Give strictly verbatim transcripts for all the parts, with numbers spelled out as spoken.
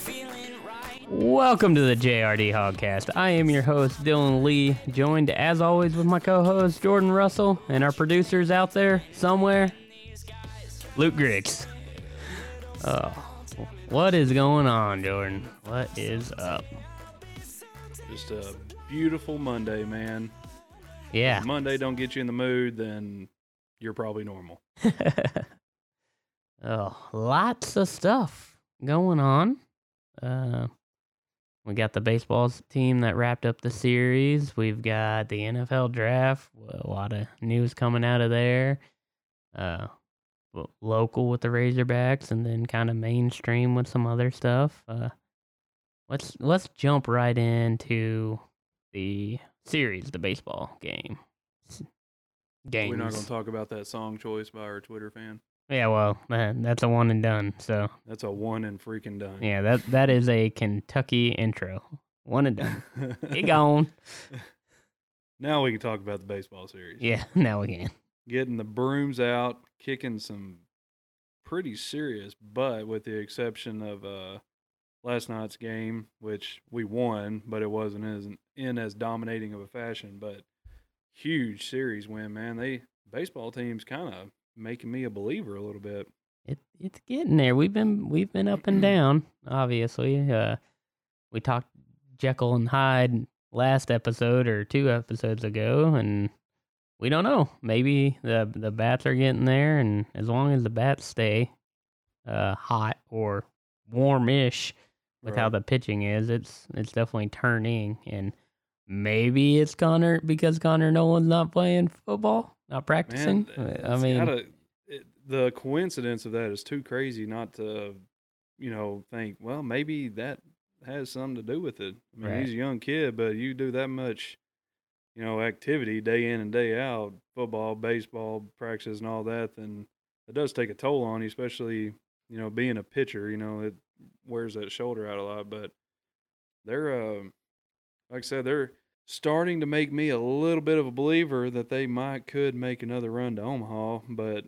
Welcome to the J R D Hogcast. I am your host, Dylan Lee, joined as always with my co-host, Jordan Russell, and our producers out there somewhere, Luke Griggs. Oh, what is going on, Jordan? What is up? Just a beautiful Monday, man. Yeah. If Monday don't get you in the mood, then you're probably normal. Oh, lots of stuff going on. Uh, we got the baseball team that wrapped up the series. We've got the N F L draft. A lot of news coming out of there. Uh, local with the Razorbacks, and then kind of mainstream with some other stuff. Uh, let's let's jump right into the series, the baseball game. Games. We're not going to talk about that song choice by our Twitter fan. Yeah, well, man, that's a one and done. So that's a one and freaking done. Yeah, that that is a Kentucky intro. One and done. Get gone. Now we can talk about the baseball series. Yeah, now we can. Getting the brooms out, kicking some pretty serious butt, with the exception of uh, last night's game, which we won, but it wasn't as in as dominating of a fashion. But huge series win, man. They baseball teams kind of making me a believer a little bit. It it's getting there. We've been we've been up and down, obviously. Uh, we talked Jekyll and Hyde last episode or two episodes ago, and we don't know. Maybe the the bats are getting there, and as long as the bats stay uh, hot or warmish with Right. how the pitching is, it's it's definitely turning. And maybe it's Connor because Connor Nolan's not playing football, not practicing. Man, I it's mean, gotta, it, the coincidence of that is too crazy not to, you know, think, well, maybe that has something to do with it. I mean, Right. he's a young kid, but you do that much, you know, activity day in and day out, football, baseball, practices and all that, then it does take a toll on you, especially, you know, being a pitcher, you know, it wears that shoulder out a lot. But they're, uh, like I said, they're starting to make me a little bit of a believer that they might could make another run to Omaha, but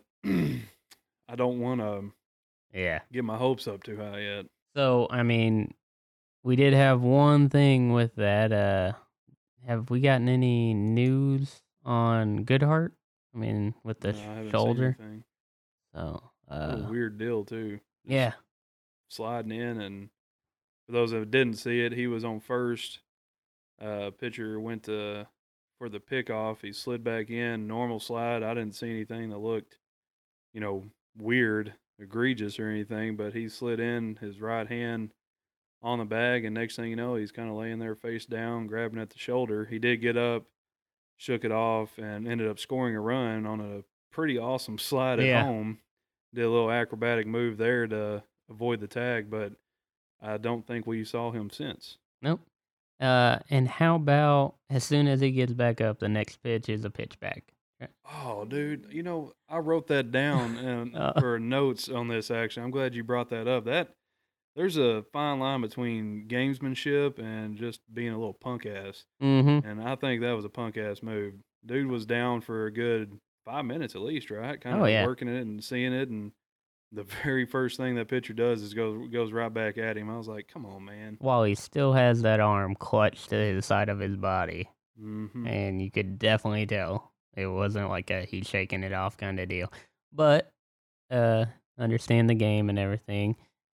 I don't want to yeah. get my hopes up too high yet. So I mean, we did have one thing with that. Uh, have we gotten any news on Goodhart? I mean, with the No, I haven't seen shoulder. anything. So What uh, a weird deal too. Just yeah. sliding in, and for those that didn't see it, he was on first. Uh, pitcher went to for the pickoff. He slid back in, normal slide. I didn't see anything that looked, you know, weird, egregious or anything, but he slid in, his right hand on the bag, and next thing you know, he's kind of laying there face down, grabbing at the shoulder. He did get up, shook it off, and ended up scoring a run on a pretty awesome slide at Yeah. home. Did a little acrobatic move there to avoid the tag, but I don't think we saw him since. Nope. Uh, and how about as soon as he gets back up, the next pitch is a pitch back. Oh, dude, you know, I wrote that down and Uh. for notes on this action. I'm glad you brought that up. That there's a fine line between gamesmanship and just being a little punk ass. Mm-hmm. And I think that was a punk ass move. Dude was down for a good five minutes at least, right? Kind of Oh, yeah. working it and seeing it, and the very first thing that pitcher does is goes goes right back at him. I was like, come on, man. While he still has that arm clutched to the side of his body, Mm-hmm. and you could definitely tell it wasn't like a he's shaking it off kind of deal. But uh, understand the game and everything.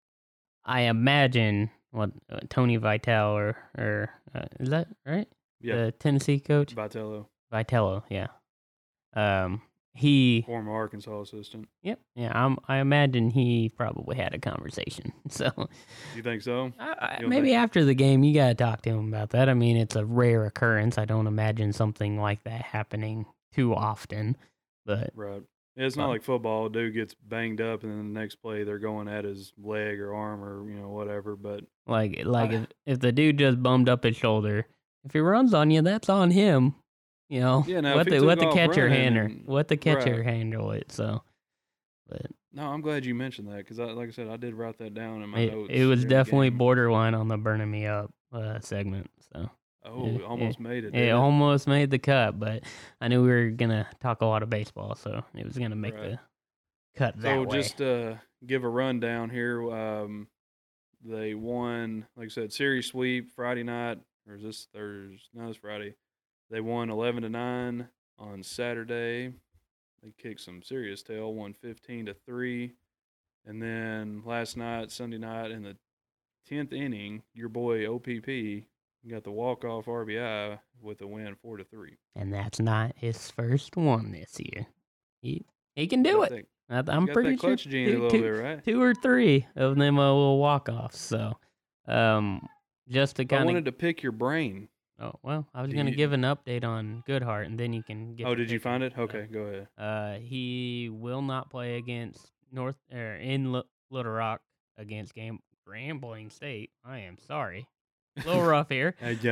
I imagine what uh, Tony Vital or or uh, is that right? Yeah, The Tennessee coach Vitello, Vitello, yeah. Um, he former Arkansas assistant. Yep. Yeah, I'm, I imagine he probably had a conversation. So You think so? I, I, You don't maybe think- after the game, you got to talk to him about that. I mean, it's a rare occurrence. I don't imagine something like that happening too often. But Right. It's not Well- like football. Dude gets banged up, and then the next play they're going at his leg or arm or you know whatever. But like, like I- if, if the dude just bummed up his shoulder, if he runs on you, that's on him. You know, Yeah, now, let if he the let took the off catcher running handle and- let the catcher right. handle it. So, but no, I'm glad you mentioned that because, I, like I said, I did write that down in my it, notes. it was during the definitely game. borderline on the burning me up uh, segment. So. Oh, Yeah, it almost made it. It didn't it? almost made the cut, but I knew we were gonna talk a lot of baseball, so it was gonna make Right. the cut that So way. just uh, give a rundown here. Um, They won, like I said, series sweep Friday night, or is this Thursday? No, it's Friday. They won eleven to nine on Saturday. They kicked some serious tail, won fifteen to three. And then last night, Sunday night, in the tenth inning, your boy O P P got the walk-off R B I with a win four to three. And that's not his first one this year. He he can do Got it. that- I- I'm got pretty that clutch sure gene a two, little two- bit, right? two or three of them are little walk-offs. So, um, just to I kind wanted of. to pick your brain. Oh well, I was Do gonna you- give an update on Goodhart, and then you can get. Oh, to did you picking. find it? So, Okay, go ahead. Uh, he will not play against North or in L- Little Rock against Game Grambling State. I am sorry, a little rough here.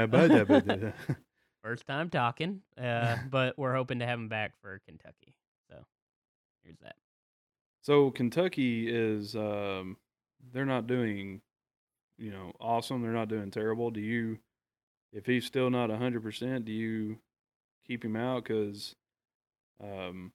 First time talking, uh, but we're hoping to have him back for Kentucky. So here's that. So Kentucky is, um, they're not doing, you know, awesome. They're not doing terrible. Do you, if he's still not one hundred percent, do you keep him out? Because, um,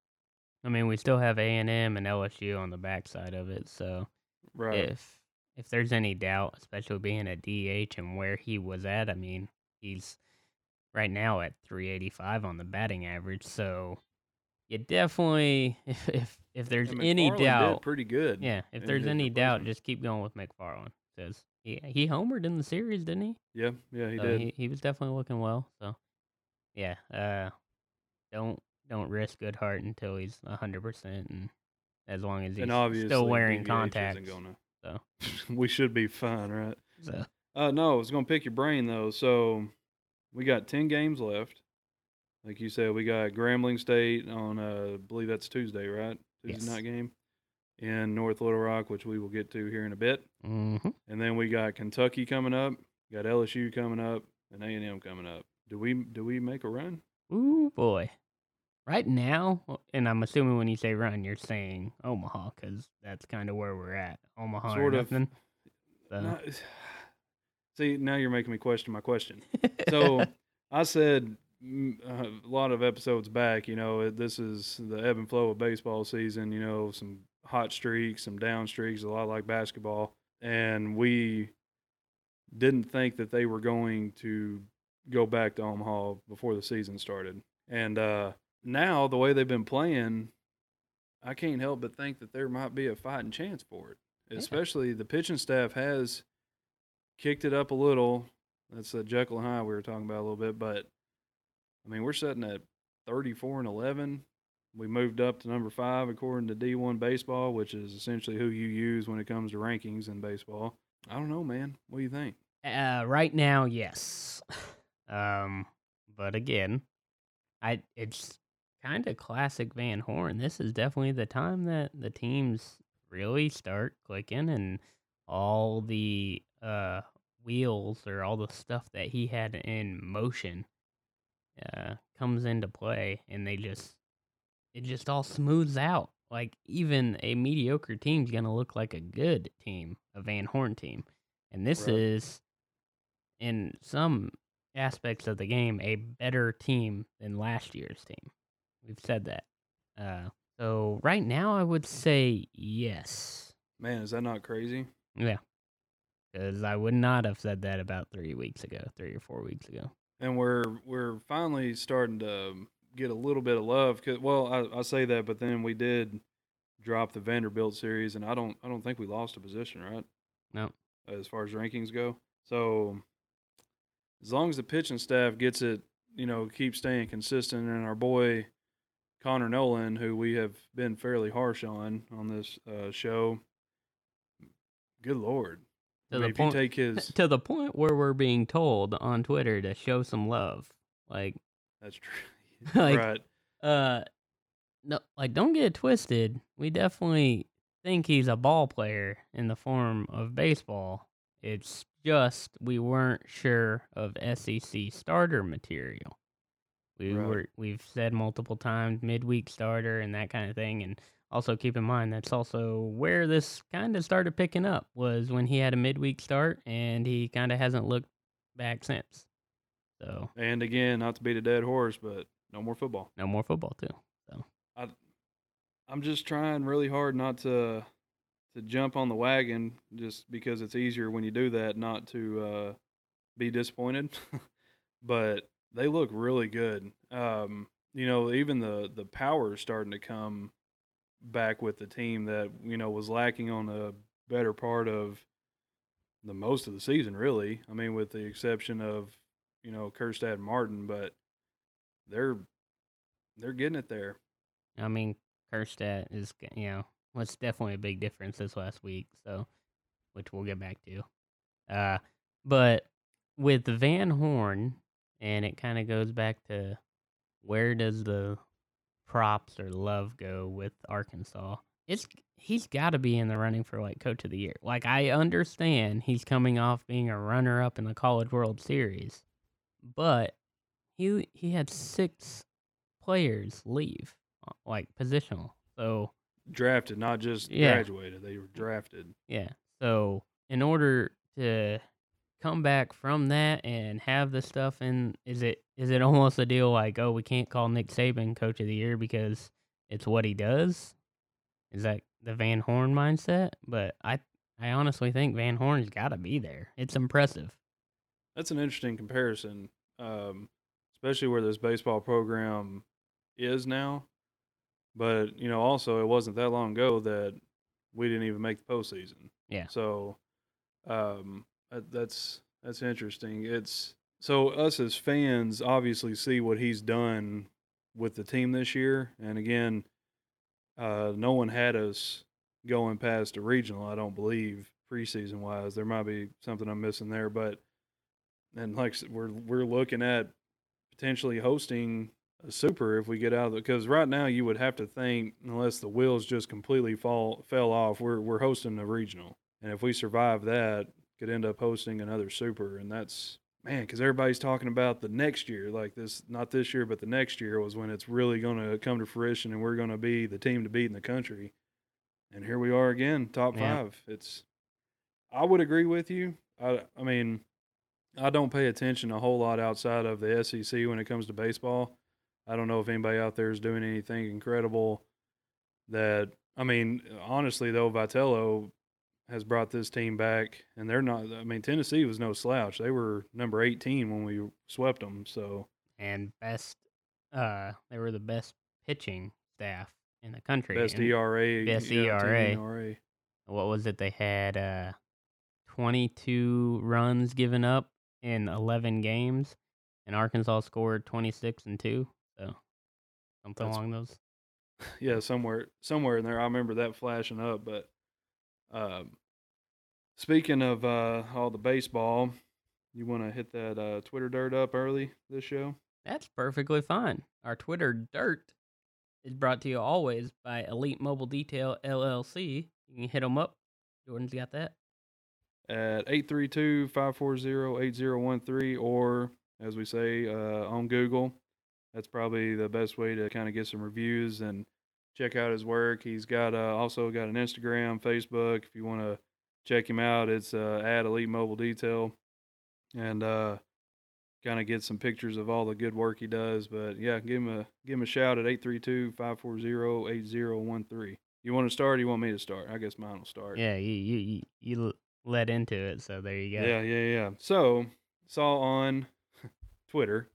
I mean, we still have A and M and L S U on the backside of it. So right. if if there's any doubt, especially being a D H and where he was at, I mean, he's right now at three eighty-five on the batting average. So you definitely, if if, if there's And any McFarland doubt, did pretty good. yeah, if in there's his any doubt, replacement. just keep going with McFarland. Because he, he homered in the series, didn't he? Yeah, yeah, he So did. He, he was definitely looking well. So, yeah, uh, don't don't risk Goodhart until he's one hundred percent. And as long as he's and obviously, still wearing D V H contacts. Isn't gonna, So. we should be fine, right? So. Uh, no, I was going to pick your brain, though. So we got ten games left. Like you said, we got Grambling State on, uh, I believe that's Tuesday, right? Tuesday Yes. night game in North Little Rock, which we will get to here in a bit. Mm-hmm. And then we got Kentucky coming up, got L S U coming up, and A and M coming up. Do we do we make a run? Ooh, boy. Right now, and I'm assuming when you say run, you're saying Omaha, because that's kind of where we're at. Omaha Sort or of. nothing. So. Not, see, now you're making me question my question. So I said mm, uh, a lot of episodes back, you know, this is the ebb and flow of baseball season, you know, some hot streaks, some down streaks, a lot like basketball. And we didn't think that they were going to go back to Omaha before the season started. And uh, now, the way they've been playing, I can't help but think that there might be a fighting chance for it. Yeah. Especially the pitching staff has kicked it up a little. That's the Jekyll and Hyde we were talking about a little bit. But, I mean, we're sitting at thirty-four and eleven. We moved up to number five according to D one Baseball, which is essentially who you use when it comes to rankings in baseball. I don't know, man. What do you think? Uh, right now, yes. um, but again, I it's kind of classic Van Horn. This is definitely the time that the teams really start clicking, and all the uh wheels or all the stuff that he had in motion uh comes into play, and they just it just all smooths out. Like, even a mediocre team's gonna look like a good team, a Van Horn team. And this Right. is, in some aspects of the game, a better team than last year's team. We've said that. Uh, so right now, I would say yes. Man, is that not crazy? Yeah. Because I would not have said that about three weeks ago, three or four weeks ago. And we're we're finally starting to get a little bit of love. Cause, well, I, I say that, but then we did drop the Vanderbilt series, and I don't I don't think we lost a position, right? No. As far as rankings go. So as long as the pitching staff gets it, you know, keep staying consistent, and our boy Connor Nolan, who we have been fairly harsh on on this uh, show, good Lord. To I the mean, if point- you take his, To the point where we're being told on Twitter to show some love. Like, that's true. Like, right. uh, no, like, don't get it twisted. We definitely think he's a ball player in the form of baseball. It's just we weren't sure of S E C starter material. We Right. were we've said multiple times midweek starter and that kind of thing, and also keep in mind that's also where this kind of started picking up, was when he had a midweek start, and he kind of hasn't looked back since. So And again, not to beat a dead horse, but no more football. no more football too. So I'm just trying really hard not to to jump on the wagon just because it's easier when you do that not to uh, be disappointed. But they look really good. Um, you know, even the the power is starting to come back with the team that you know was lacking on the better part of the most of the season, really. I mean, with the exception of you know Kerstad and Martin, but they're they're getting it there. I mean, Kerstad is, you know, was definitely a big difference this last week, so which we'll get back to. Uh, but with Van Horn, and it kind of goes back to where does the props or love go with Arkansas? It's he's got to be in the running for like Coach of the Year. Like I understand he's coming off being a runner-up in the College World Series, but he he had six players leave, uh, like positional. So Drafted, not just yeah, graduated. They were drafted. yeah. So in order to come back from that and have the stuff in, is it is it almost a deal like, oh, we can't call Nick Saban Coach of the Year because it's what he does? Is that the Van Horn mindset? But I I honestly think Van Horn's got to be there. It's impressive. That's an interesting comparison, um, especially where this baseball program is now. But you know, also it wasn't that long ago that we didn't even make the postseason. Yeah. So um, that, that's that's interesting. It's so us as fans obviously see what he's done with the team this year, and again, uh, no one had us going past a regional. I don't believe preseason wise. There might be something I'm missing there, but and like I said, we're we're looking at potentially hosting a super if we get out of it. Because right now you would have to think, unless the wheels just completely fall fell off, we're we're hosting a regional, and if we survive that, could end up hosting another super, and that's man, because everybody's talking about the next year, like this, not this year, but the next year was when it's really going to come to fruition, and we're going to be the team to beat in the country. And here we are again, top Yeah. five. It's, I would agree with you. I, I mean, I don't pay attention a whole lot outside of the S E C when it comes to baseball. I don't know if anybody out there is doing anything incredible. That I mean, honestly though, Vitello has brought this team back, and they're not. I mean, Tennessee was no slouch. They were number eighteen when we swept them. So And best, uh, they were the best pitching staff in the country. best and E R A, Best yeah, E R A. team E R A. What was it? They had uh, twenty-two runs given up in eleven games, and Arkansas scored twenty-six and two. So something That's- along those. Yeah, somewhere somewhere in there. I remember that flashing up. But um, speaking of uh, all the baseball, you want to hit that uh, Twitter dirt up early this show? That's perfectly fine. Our Twitter dirt is brought to you always by Elite Mobile Detail L L C. You can hit them up. Jordan's got that. At eight three two, five four zero, eight zero one three, or as we say uh, on Google. That's probably the best way to kind of get some reviews and check out his work. He's got uh, also got an Instagram, Facebook. If you want to check him out, it's uh, at Elite Mobile Detail, and uh, kind of get some pictures of all the good work he does. But yeah, give him a give him a shout at eight three two, five four zero, eight zero one three. You want to start? Or you want me to start? I guess mine will start. Yeah, you you you, you led into it, so there you go. Yeah, yeah, yeah. So saw on Twitter.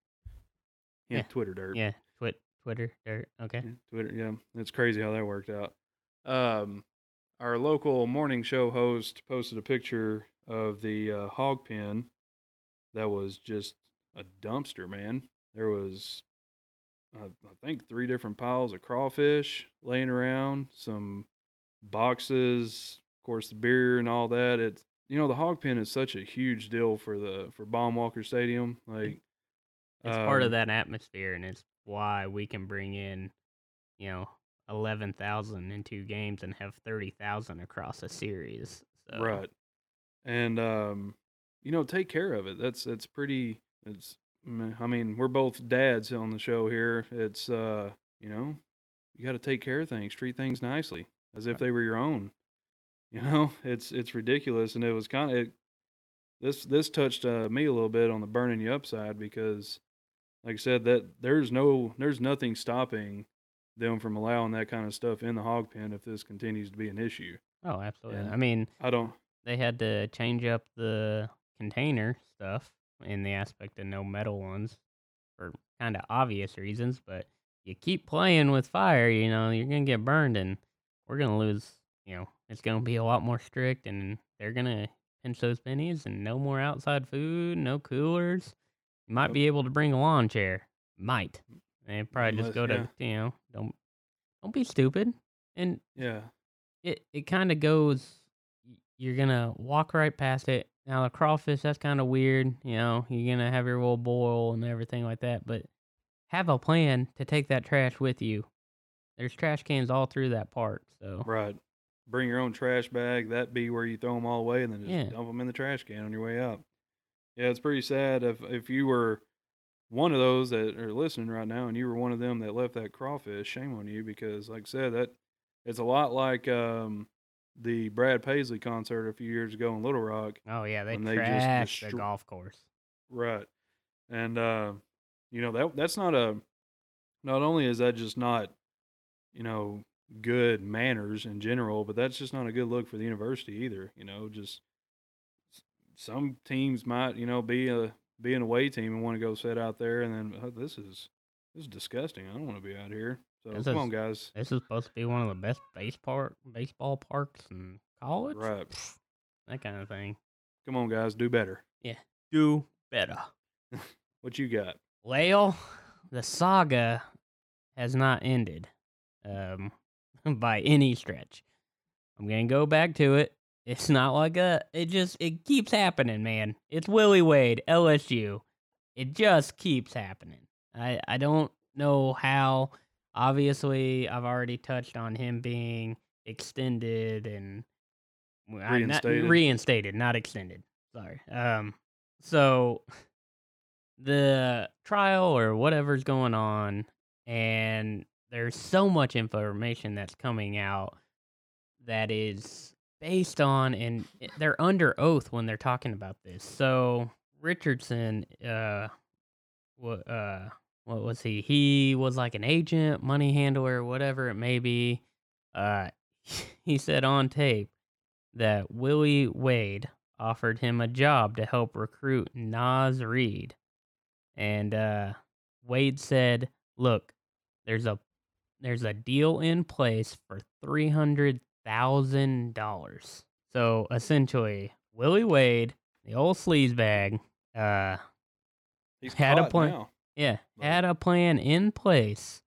Yeah, Yeah. Twitter dirt. Yeah, twit Twitter dirt. Okay. Yeah, Twitter, yeah. It's crazy how that worked out. Um, our local morning show host posted a picture of the uh, hog pen that was just a dumpster, man. There was, uh, I think, three different piles of crawfish laying around, some boxes, of course, the beer and all that. It's, you know, the hog pen is such a huge deal for the for Baum-Walker Stadium. Like, It's part of um, that atmosphere, and it's why we can bring in, you know, eleven thousand in two games and have thirty thousand across a series. So. Right. And, um, you know, take care of it. That's, that's pretty, it's, I mean, we're both dads on the show here. It's, uh, you know, you got to take care of things, treat things nicely as if they were your own. You know, it's, it's ridiculous. And it was kind of, it, this, this touched uh, me a little bit on the burning you up side because, like I said, that there's no, there's nothing stopping them from allowing that kind of stuff in the hog pen if this continues to be an issue. Oh, absolutely. And I mean, I don't. they had to change up the container stuff in the aspect of no metal ones for kind of obvious reasons, but you keep playing with fire, you know, you're going to get burned and we're going to lose, you know, it's going to be a lot more strict and they're going to pinch those pennies and no more outside food, no coolers. You might Yep. be able to bring a lawn chair. Might. And probably just Unless- go yeah. to, you know, don't don't be stupid. And Yeah. it, it kind of goes, y- you're going to walk right past it. Now, the crawfish, that's kind of weird. You know, you're going to have your little boil and everything like that. But have a plan to take that trash with you. There's trash cans all through that park. So, Right. Bring your own trash bag. That be where you throw them all away, and then just Yeah. dump them in the trash can on your way out. Yeah, it's pretty sad if if you were one of those that are listening right now, and you were one of them that left that crawfish. Shame on you, because like I said, that it's a lot like um, the Brad Paisley concert a few years ago in Little Rock. oh, yeah, they When they just trashed the destro- golf course. Right. And uh, you know, that that's not a not only is that just not, you know, good manners in general, but that's just not a good look for the university either. You know, just s- some teams might, you know, be a be an away team and want to go sit out there, and then oh, this is this is disgusting. I don't want to be out here. So This come is- on, guys. This is supposed to be one of the best base park, baseball parks in college. Right. That kind of thing. Come on, guys. Do better. Do better. What you got? Well, the saga has not ended um, by any stretch. I'm going to go back to it. It's not like a, it just, it keeps happening, man. It's Willie Wade, L S U. It just keeps happening. I, I don't know how. Obviously, I've already touched on him being extended and well, I- not- Reinstated. reinstated, not extended. Sorry. Um, so the trial or whatever's going on, and there's so much information that's coming out that is based on, and they're under oath when they're talking about this. So Richardson, uh, what, uh, what was he? He was like an agent, money handler, whatever it may be. Uh, he said on tape that Willie Wade offered him a job to help recruit Nas Reed. And uh, Wade said, "Look, there's a there's a deal in place for three hundred thousand dollars." So essentially, Willie Wade, the old sleazebag, uh, He's Had a caught plan. now. yeah, Like- had a plan in place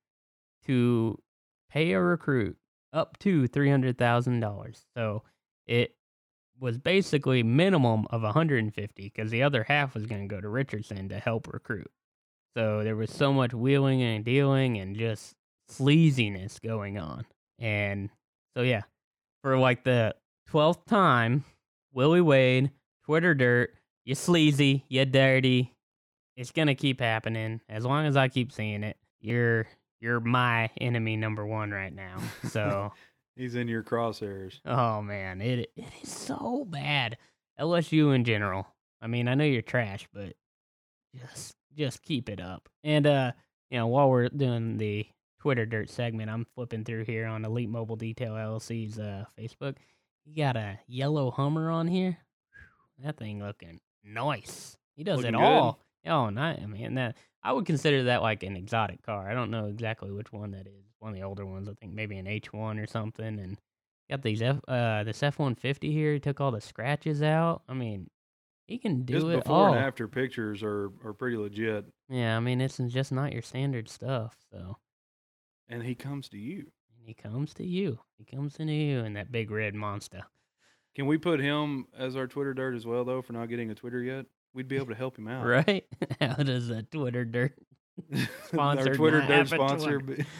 to pay a recruit up to three hundred thousand dollars. So it was basically minimum of one hundred fifty because the other half was going to go to Richardson to help recruit. So there was so much wheeling and dealing and just sleaziness going on. And so, yeah, for like the twelfth time, Willie Wade, Twitter dirt, you sleazy, you dirty. It's going to keep happening. As long as I keep seeing it, you're you're my enemy number one right now. So, He's in your crosshairs. oh man, it it is so bad. L S U in general. I mean, I know you're trash, but just just keep it up. And uh, you know, while we're doing the Twitter dirt segment, I'm flipping through here on Elite Mobile Detail L L C's uh Facebook. You got a yellow Hummer on here. Whew, that thing looking nice. He does Looking it good. all. Oh, nice. I mean, that I would consider that like an exotic car. I don't know exactly which one that is. One of the older ones, I think maybe an H one or something. And got these F, uh, this F one fifty here. He took all the scratches out. I mean, he can do His it before all. and after pictures are, are pretty legit. Yeah, I mean, it's just not your standard stuff. So, And he comes to you. and he comes to you. He comes into you in that big red monster. Can we put him as our Twitter dirt as well, though, for not getting a Twitter yet? We'd be able to help him out. Right? How does a Twitter dirt Our Sponsored, Twitter not dirt have a sponsor.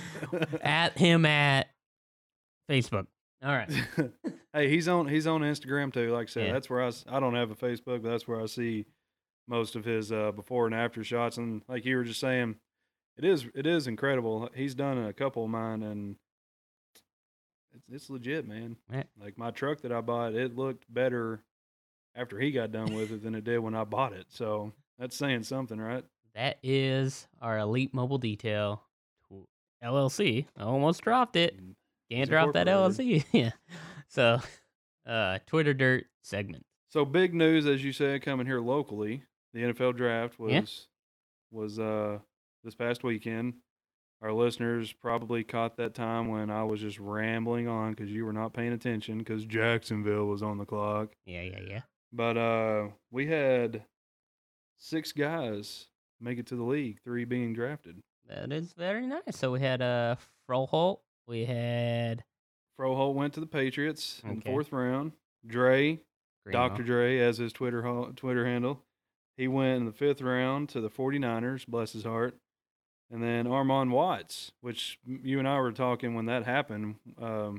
at him at Facebook? All right. Hey, he's on he's on Instagram too. Like I said, Yeah. that's where I s- I don't have a Facebook, but that's where I see most of his uh, before and after shots. And like you were just saying, it is it is incredible. He's done a couple of mine, and it's, it's legit, man. Yeah. Like my truck that I bought, it looked better after he got done with it than it did when I bought it. So that's saying something, right? That is our Elite Mobile Detail tw- L L C. I almost dropped it. Mm, Can't It's drop that L L incorporated. C. Yeah. So, uh, Twitter Dirt segment. So big news, as you said, coming here locally. The N F L draft Yeah. was was uh this past weekend. Our listeners probably caught that time when I was just rambling on because you were not paying attention because Jacksonville was on the clock. Yeah, yeah, yeah. But uh, we had six guys make it to the league, three being drafted. That is very nice. So we had uh Froholt. We had Froholt went to the Patriots in the Okay. fourth round. Dre, Greenlaw. Doctor Dre, as his Twitter ho- Twitter handle, he went in the fifth round to the 49ers, bless his heart. And then Armand Watts, which m- you and I were talking when that happened. Um,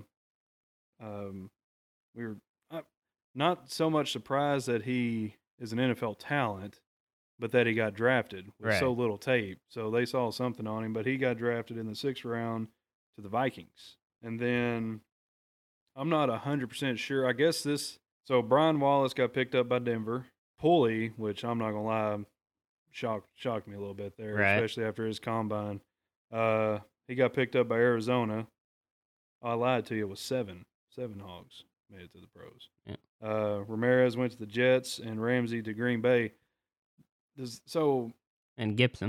um, we were uh, not so much surprised that he is an N F L talent, but that he got drafted with so Right. little tape. So they saw something on him, but he got drafted in the sixth round to the Vikings. And then I'm not one hundred percent sure. I guess this, so Brian Wallace got picked up by Denver. Pulley, which I'm not going to lie, shocked, shocked me a little bit there, Right. especially after his combine. Uh, he got picked up by Arizona. I lied to you, it was seven. Seven Hogs made it to the pros. Yeah. Uh, Ramirez went to the Jets and Ramsey to Green Bay. Does, so, And Gibson.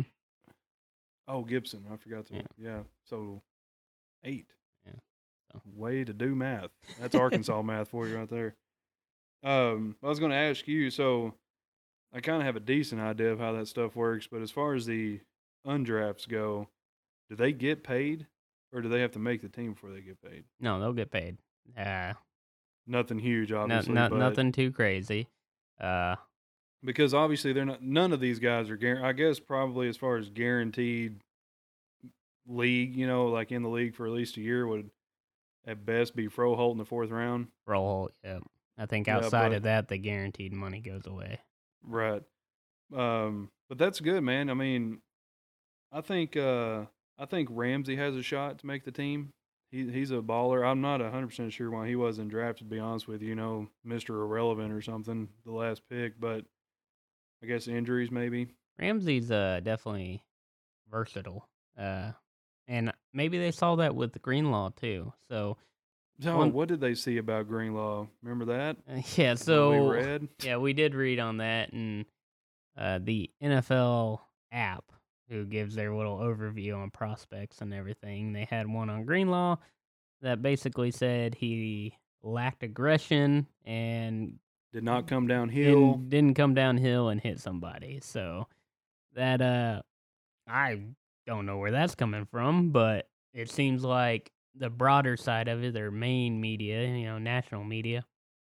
oh, Gibson, I forgot to. Yeah. Yeah, so eight. Yeah, so. Way to do math. That's Arkansas math for you right there. Um, I was going to ask you, so I kind of have a decent idea of how that stuff works, but as far as the undrafts go, do they get paid or do they have to make the team before they get paid? No, they'll get paid. Uh, Nothing huge, no, obviously, no, but nothing too crazy. Uh, because obviously they're not. None of these guys are guaranteed. I guess probably as far as guaranteed league, you know, like in the league for at least a year would at best be Froholt in the fourth round. Froholt, yeah. I think Yeah, outside but- of that, the guaranteed money goes away. Right. Um, but that's good, man. I mean, I think uh, I think Ramsey has a shot to make the team. He he's a baller. I'm not one hundred percent sure why he wasn't drafted, to be honest with you. You know, Mister Irrelevant or something, the last pick, but I guess injuries maybe. Ramsey's uh, definitely versatile. Uh, and maybe they saw that with the Greenlaw, too. So, So, One- what did they see about Greenlaw? Remember that? uh, yeah, What so. we read? Yeah, we did read on that, and uh, the N F L app, who gives their little overview on prospects and everything, they had one on Greenlaw that basically said he lacked aggression and Did not come downhill. didn't, didn't come downhill and hit somebody. So that uh, I don't know where that's coming from, but it seems like the broader side of it, their main media, you know, national media,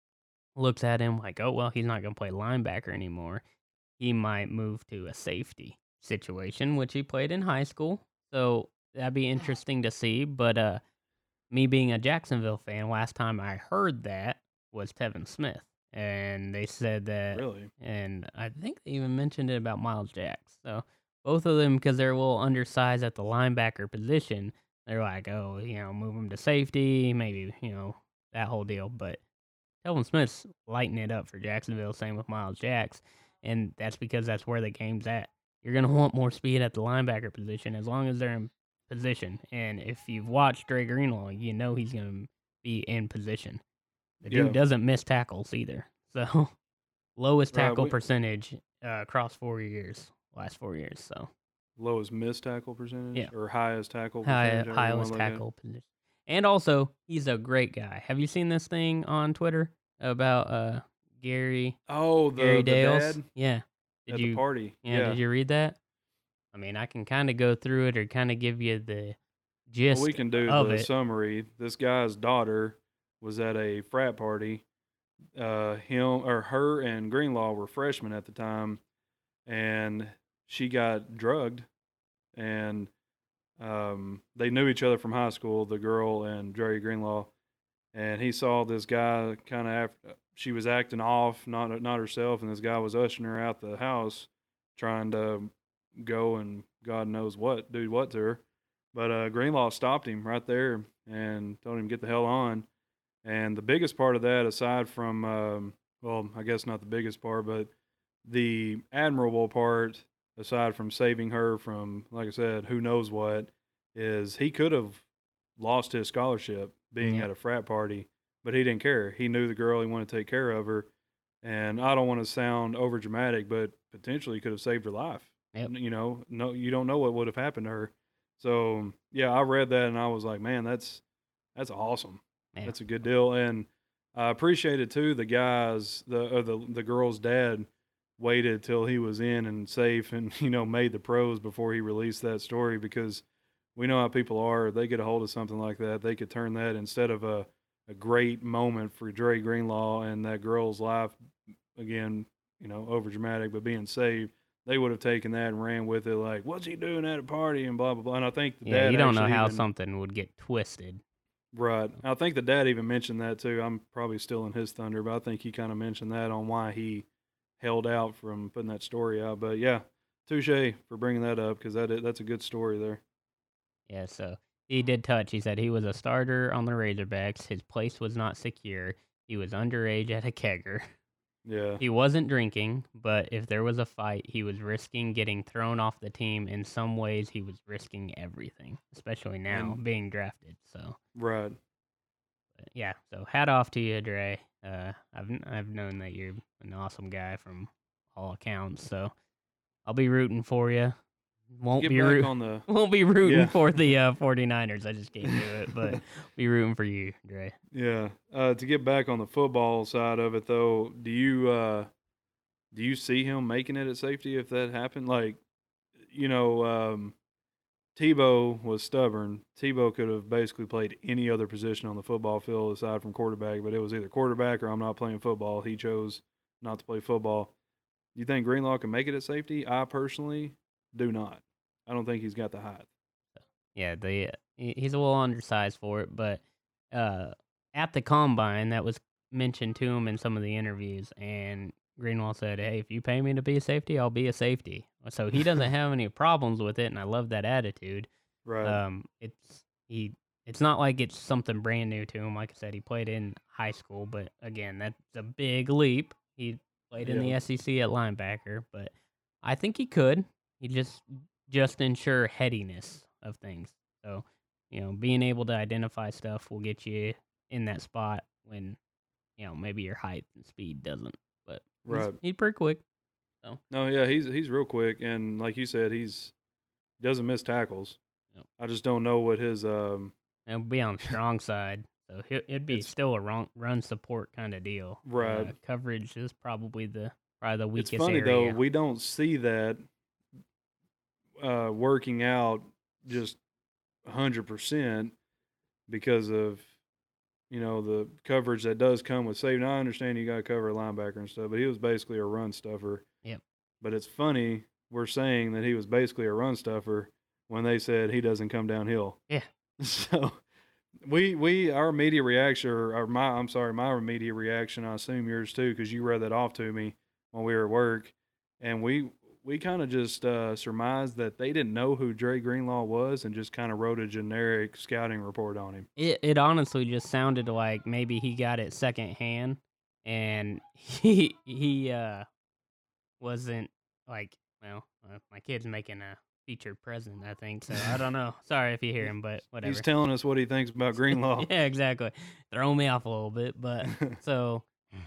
looks at him like, oh, well, he's not going to play linebacker anymore. He might move to a safety situation, which he played in high school. So that'd be interesting to see. But uh, me being a Jacksonville fan, last time I heard that was Tevin Smith. And they said that, Really? and I think they even mentioned it about Miles Jack. So both of them, because they're a little undersized at the linebacker position, they're like, oh, you know, move him to safety, maybe, you know, that whole deal. But Telvin Smith's lighting it up for Jacksonville, same with Miles Jacks, and that's because that's where the game's at. You're going to want more speed at the linebacker position as long as they're in position. And if you've watched Dre Greenlaw, you know he's going to be in position. The dude Yeah. doesn't miss tackles either. So, lowest Right, tackle we- percentage uh, across four years, last four years. So, Lowest missed tackle percentage? Yeah. Or highest tackle high, percentage? however you wanna highest look at it? tackle position. And also, he's a great guy. Have you seen this thing on Twitter about uh, Gary Oh, the, Gary the Dales? dad Yeah. Did at you the party. Yeah, Yeah. did you read that? I mean, I can kind of go through it or kind of give you the gist Well, we can do of the it. summary. This guy's daughter was at a frat party. Uh, him or her and Greenlaw were freshmen at the time, and she got drugged, and um, they knew each other from high school. The girl and Dre Greenlaw, and he saw this guy kind of after she was acting off, not not herself, and this guy was ushering her out the house, trying to go and God knows what, do what to her. But uh, Greenlaw stopped him right there and told him get the hell on. And the biggest part of that, aside from, um, well, I guess not the biggest part, but the admirable part, aside from saving her from, like I said, who knows what, is he could have lost his scholarship being Yep. at a frat party, but he didn't care. He knew the girl, he wanted to take care of her. And I don't want to sound over dramatic, but potentially could have saved her life. Yep. You know, no, you don't know what would have happened to her. So yeah, I read that and I was like, man, that's that's awesome. Yeah. That's a good deal. And I appreciate it too. The guys, the or the the girl's dad waited till he was in and safe, and you know made the pros before he released that story, because we know how people are. If they get a hold of something like that, they could turn that, instead of a a great moment for Dre Greenlaw and that girl's life, again, you know, over dramatic, but being saved, they would have taken that and ran with it like, what's he doing at a party and blah, blah, blah. And I think the Yeah, dad you don't know actually how even, something would get twisted. right. I think the dad even mentioned that too. I'm probably still in his thunder, but I think he kind of mentioned that on why he held out from putting that story out. But yeah, touche for bringing that up, because that, that's a good story there. Yeah, so he did touch. He said he was a starter on the Razorbacks. His place was not secure. He was underage at a kegger. Yeah. He wasn't drinking, but if there was a fight, he was risking getting thrown off the team. In some ways, he was risking everything, especially now And- being drafted. So Right. but yeah, so hat off to you, Dre. Uh, I've I've known that you're an awesome guy from all accounts. So I'll be rooting for you. Won't Get be back root- on the won't be rooting Yeah. for the uh, 49ers. I just can't do it, but be rooting for you, Dre. Yeah. Uh, to get back on the football side of it, though, do you uh, do you see him making it at safety if that happened? Like, you know, um, Tebow was stubborn. Tebow could have basically played any other position on the football field aside from quarterback, but it was either quarterback or I'm not playing football. He chose not to play football. Do you think Greenlaw can make it at safety? I personally do not. I don't think he's got the height. Yeah, the he- he's a little undersized for it, but uh, at the combine, that was mentioned to him in some of the interviews, and Greenwald said, "Hey, if you pay me to be a safety, I'll be a safety." So he doesn't have any problems with it, and I love that attitude. Right. Um, it's he. It's not like it's something brand new to him. Like I said, he played in high school, but again, that's a big leap. He played in the Yeah. S E C at linebacker, but I think he could. He just just ensure headiness of things. So, you know, being able to identify stuff will get you in that spot when, you know, maybe your height and speed doesn't. But he's, Right. he's pretty quick. No, yeah, he's he's real quick, and like you said, he's doesn't miss tackles. Yep. I just don't know what his um It'll be on the strong side. So he- it'd be It's- still a run, run support kind of deal. Right. Uh, coverage is probably the probably the It's weakest funny area. though, we don't see that uh, working out just a hundred percent because of you know the coverage that does come with safety. Now, I understand you got to cover a linebacker and stuff, but he was basically a run stuffer. Yep. But it's funny we're saying that he was basically a run stuffer when they said he doesn't come downhill. Yeah. So we we our immediate reaction, or, or my I'm sorry, my immediate reaction, I assume yours too, because you read that off to me when we were at work, and we we kind of just uh, surmised that they didn't know who Dre Greenlaw was and just kind of wrote a generic scouting report on him. It it honestly just sounded like maybe he got it secondhand, and he he uh wasn't like, well, uh, my kid's making a featured present, I think. So I don't know. Sorry if you hear him, but whatever. He's telling us what he thinks about Greenlaw. Yeah, exactly. Throwing me off a little bit, but so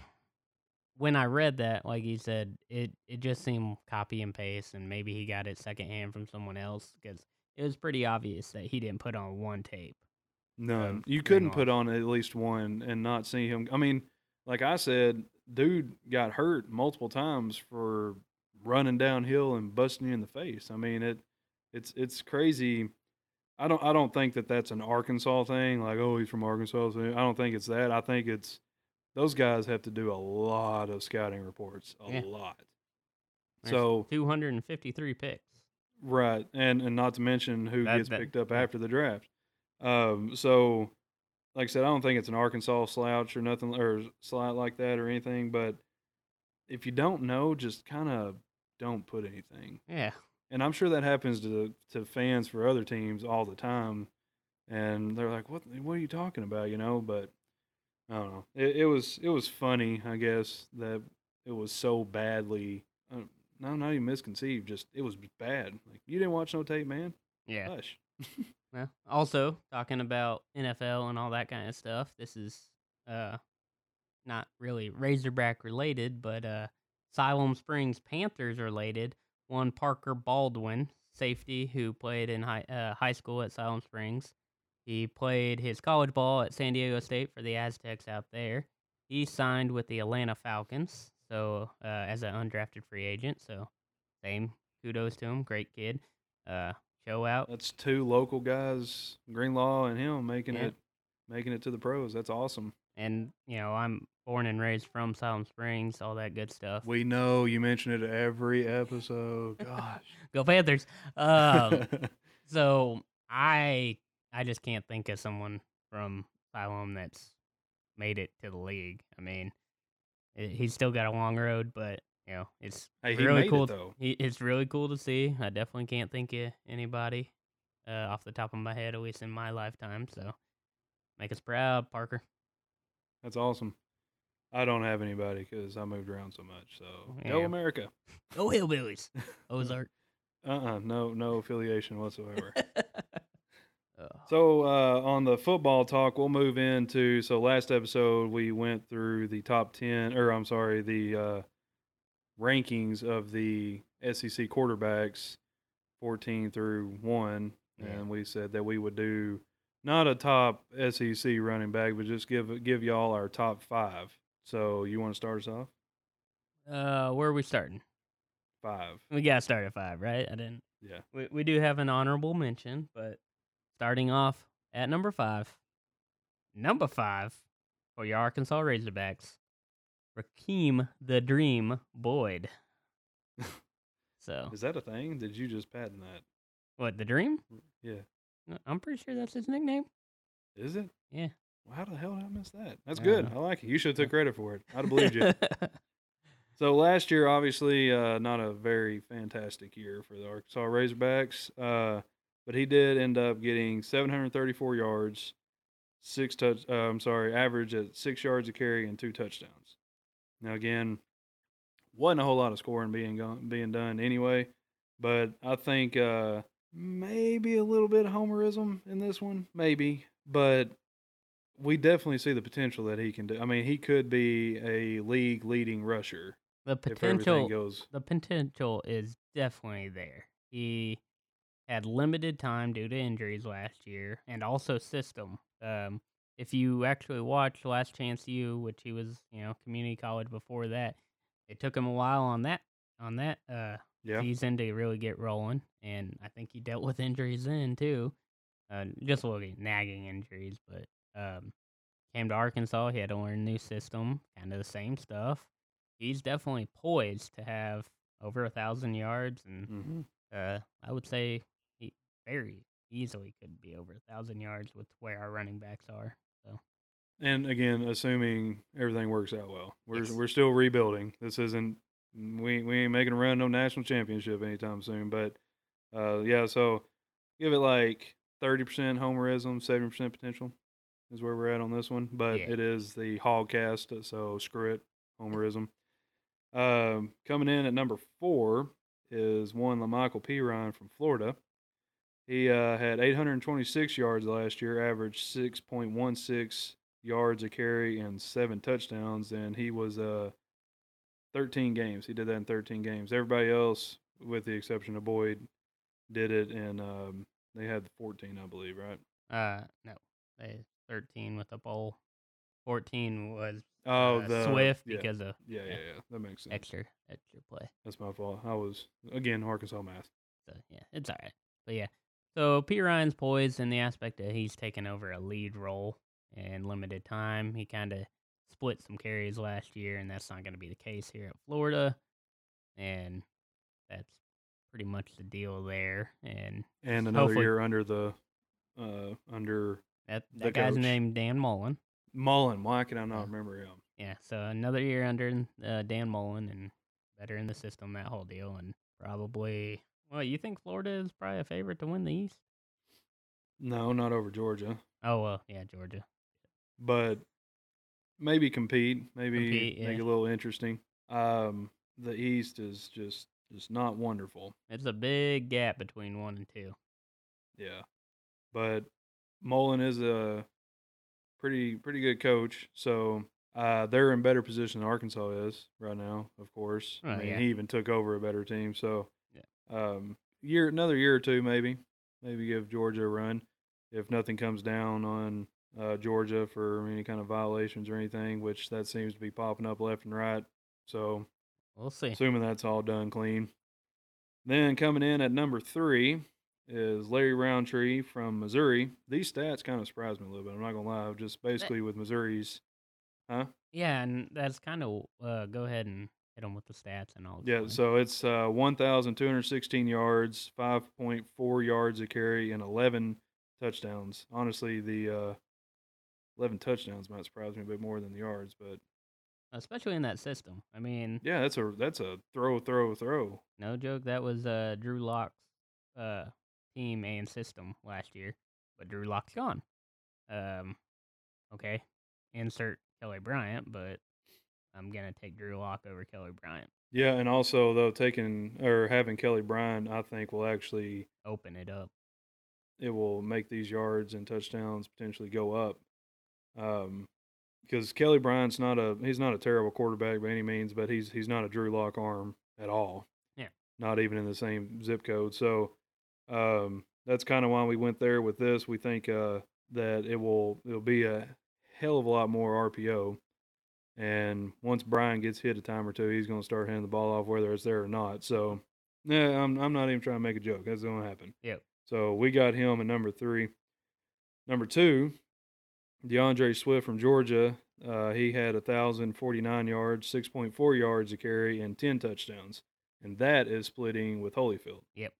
when I read that, like you said, it it just seemed copy and paste, and maybe he got it secondhand from someone else, because it was pretty obvious that he didn't put on one tape. None. Um, You couldn't Greenlaw. put on at least one and not see him. I mean, like I said, dude got hurt multiple times for running downhill and busting you in the face. I mean, it it's it's crazy. I don't I don't think that that's an Arkansas thing. Like, oh, he's from Arkansas. So I don't think it's that. I think it's those guys have to do a lot of scouting reports, a Yeah. lot. There's So two hundred fifty-three picks. right, and and not to mention who That- gets that- picked up yeah. after the draft. Um, so like I said, I don't think it's an Arkansas slouch or nothing or slight like that or anything. But if you don't know, just kind of don't put anything. Yeah. And I'm sure that happens to to fans for other teams all the time, and they're like, "What? What are you talking about?" You know. But I don't know. It, it was it was funny, I guess, that it was so badly. Uh, no, not even misconceived. Just it was bad. Like, you didn't watch no tape, man. Yeah. Hush. Well, also talking about N F L and all that kind of stuff. This is uh not really Razorback related, but uh Siloam Springs Panthers related. One Parker Baldwin, safety who played in high uh, high school at Siloam Springs. He played his college ball at San Diego State for the Aztecs out there. He signed with the Atlanta Falcons, so uh, as an undrafted free agent. So same kudos to him, great kid. Uh, show out. That's two local guys, Greenlaw and him, making Yeah. it making it to the pros. That's awesome. And, you know, I'm born and raised from Siloam Springs, all that good stuff. We know you mention it every episode. Gosh. Go Panthers. Um, so I I just can't think of someone from Siloam that's made it to the league. I mean, it, he's still got a long road, but you know, it's Hey, he really made cool. it though. He, it's really cool to see. I definitely can't think of anybody uh, off the top of my head, at least in my lifetime. So make us proud, Parker. That's awesome. I don't have anybody because I moved around so much. So Yeah. go America. Go Hillbillies. Ozark. Uh-uh, no, no affiliation whatsoever. Oh. So uh, on the football talk, we'll move into. So last episode we went through the top ten, or I'm sorry, the uh, rankings of the S E C quarterbacks, fourteen through one, Yeah. and we said that we would do not a top S E C running back, but just give give y'all our top five. So you want to start us off? Uh, where are we starting? Five. We got to start at five, right? I didn't. Yeah. We we do have an honorable mention, but starting off at number five, number five for your Arkansas Razorbacks, Rakeem the Dream Boyd. So Is that a thing? Did you just patent that? what, the Dream? Yeah. No, I'm pretty sure that's his nickname. Is it? Yeah. Well, how the hell did I miss that? That's I good. don't I like it. You should have took credit for it. I'd have believed you. So last year, obviously, uh, not a very fantastic year for the Arkansas Razorbacks, uh, but he did end up getting seven hundred thirty-four yards, six touch. Uh, I'm sorry, average at six yards a carry and two touchdowns. Now again, wasn't a whole lot of scoring being gone, being done anyway, but I think uh, maybe a little bit of homerism in this one, maybe, but we definitely see the potential that he can do. I mean, he could be a league leading rusher. the If potential everything goes, the potential is definitely there. He had limited time due to injuries last year, and also system. Um, if you actually watched Last Chance U, which he was, you know, community college before that, it took him a while on that on that uh, yeah, season to really get rolling, and I think he dealt with injuries then too, uh, just a little nagging injuries. But um, came to Arkansas, he had to learn a new system, kind of the same stuff. He's definitely poised to have over a thousand yards, and hmm uh, I would say he very easily could be over a thousand yards with where our running backs are. So and again, assuming everything works out well, we're Yes. we're still rebuilding. This isn't we we ain't making a run no national championship anytime soon. But uh, yeah, so give it like thirty percent homerism, seventy percent potential is where we're at on this one. But Yeah. it is the Hogcast, so screw it, homerism. Um, coming in at number four is one LaMichael Pirine from Florida. He uh, had eight hundred twenty-six yards last year, averaged six point one six yards a carry and seven touchdowns, and he was uh, thirteen games. He did that in thirteen games. Everybody else, with the exception of Boyd, did it in um, they had fourteen, I believe, right? uh, no, they thirteen with a bowl. Fourteen was Oh, uh, the Swift yeah, because of yeah, yeah, yeah, yeah. That makes sense. extra extra play. That's my fault. I was again Arkansas math. So yeah, it's all right. But yeah, so P. Ryan's poised in the aspect that he's taken over a lead role in limited time. He kind of split some carries last year, and that's not going to be the case here at Florida. And that's pretty much the deal there. And And another hopefully year under the uh, under that the that guy's coach. named Dan Mullen. Mullen. Why can I not Yeah. remember him? Yeah, so another year under uh, Dan Mullen and better in the system, that whole deal, and probably. Well, you think Florida is probably a favorite to win the East? No, not over Georgia, Oh well, yeah, Georgia. but maybe compete, maybe Compete, make yeah. it a little interesting. Um, the East is just just not wonderful. It's a big gap between one and two. Yeah, but Mullen is a pretty pretty good coach. So uh, they're in better position than Arkansas is right now. Of course, I Oh mean yeah, he even took over a better team. So yeah. um, year another year or two maybe, maybe give Georgia a run if nothing comes down on uh, Georgia for any kind of violations or anything, which that seems to be popping up left and right. So We'll see. assuming that's all done clean. Then coming in at number three is Larry Roundtree from Missouri. These stats kind of surprised me a little bit. I'm not gonna lie. Just That, basically with Missouri's, huh? yeah, and that's kind of uh, go ahead and hit them with the stats, and I'll Yeah. explain. So it's uh, one thousand two hundred sixteen yards, five point four yards a carry, and eleven touchdowns. Honestly, the uh, eleven touchdowns might surprise me a bit more than the yards, but Especially in that system. I mean, yeah, that's a that's a throw, throw, throw. no joke. That was uh, Drew Locke's uh, team and system last year, but Drew Locke's gone. Um, okay, insert Kelly Bryant, but I'm gonna take Drew Lock over Kelly Bryant. Yeah, and also though taking or having Kelly Bryant, I think will actually Open it up. it will make these yards and touchdowns potentially go up. Um, because Kelly Bryant's not a he's not a terrible quarterback by any means, but he's he's not a Drew Lock arm at all. Yeah. Not even in the same zip code. So um, that's kind of why we went there with this. We think uh, that it will it'll be a hell of a lot more R P O. And once Brian gets hit a time or two, he's going to start handing the ball off whether it's there or not. So, yeah, I'm I'm not even trying to make a joke. That's going to happen. Yep. So we got him at number three. Number two, DeAndre Swift from Georgia. Uh, he had one thousand forty-nine yards, six point four yards a carry, and ten touchdowns. And that is splitting with Holyfield. Yep.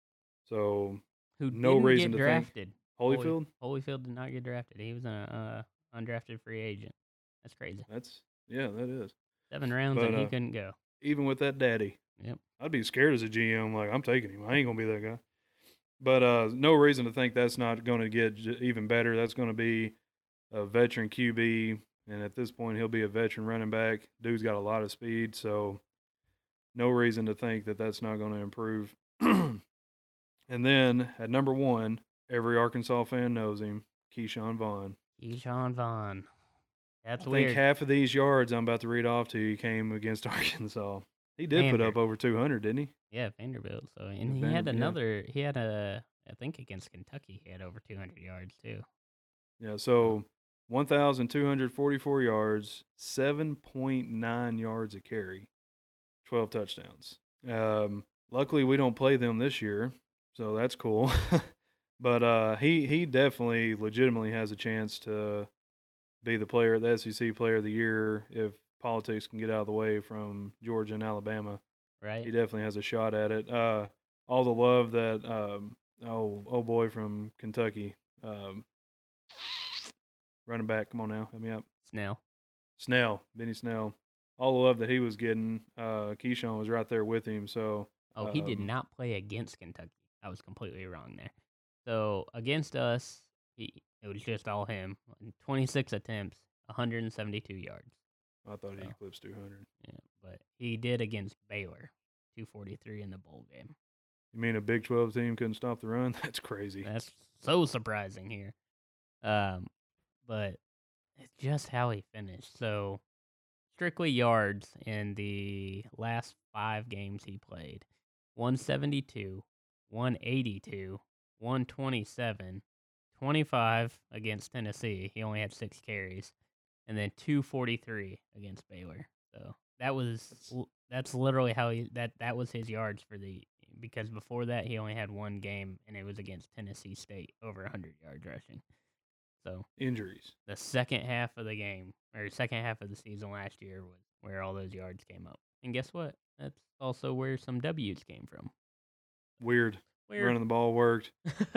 So Who no didn't reason get to drafted? think Holyfield. Holy, Holyfield did not get drafted. He was an uh, undrafted free agent. That's crazy. That's yeah, that is. Seven rounds But, and he uh, couldn't go. Even with that daddy, Yep. I'd be scared as a G M. Like I'm taking him. I ain't gonna be that guy. But uh, no reason to think that's not going to get j- even better. That's going to be a veteran Q B, and at this point, he'll be a veteran running back. Dude's got a lot of speed, so no reason to think that that's not going to improve. And then at number one, every Arkansas fan knows him, Keyshawn Vaughn. Keyshawn Vaughn. That's I weird. think half of these yards I'm about to read off to you came against Arkansas. He did put Vander. up over two hundred, didn't he? Yeah, Vanderbilt. So and he Van- had yeah. another. He had a. I think against Kentucky, he had over two hundred yards too. Yeah, so one thousand two hundred forty-four yards, seven point nine yards a carry, twelve touchdowns. Um, luckily, we don't play them this year, so that's cool. But uh, he he definitely legitimately has a chance to be the player, the S E C Player of the Year, if politics can get out of the way from Georgia and Alabama. Right. He definitely has a shot at it. Uh, all the love that um, oh oh boy from Kentucky, um, running back. Come on now, help me out. Snell. Snell, Benny Snell. All the love that he was getting, uh, Keyshawn was right there with him. So Oh, he did um, not play against Kentucky. I was completely wrong there. So against us, he it was just all him. twenty-six attempts, one hundred seventy-two yards. I thought he So. eclipsed two hundred. Yeah, but he did against Baylor, two forty-three in the bowl game. You mean a Big twelve team couldn't stop the run? That's crazy. That's so surprising here. Um, but it's just how he finished. So strictly yards in the last five games he played: one seventy-two, one eighty-two, one twenty-seven, twenty-five against Tennessee. He only had six carries, and then two forty-three against Baylor. So that was That's- that's literally how he that that was his yards for the because before that he only had one game and it was against Tennessee State over one hundred yards rushing. So Injuries. the second half of the game or second half of the season last year was where all those yards came up. And guess what? That's also where some W's came from. Weird. Weird. Running the ball worked.